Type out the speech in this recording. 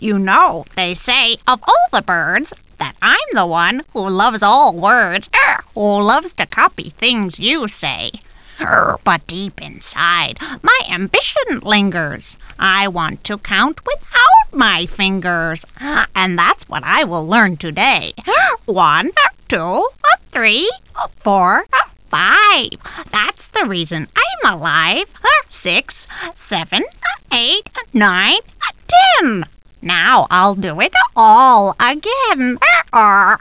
You know, they say of all the birds that I'm the one who loves all words, who loves to copy things you say. But deep inside, my ambition lingers. I want to count without my fingers. And that's what I will learn today. 1, 2, 3, 4, 5. That's the reason I'm alive. 6, 7, 8, 9, 10. Now I'll do it all again.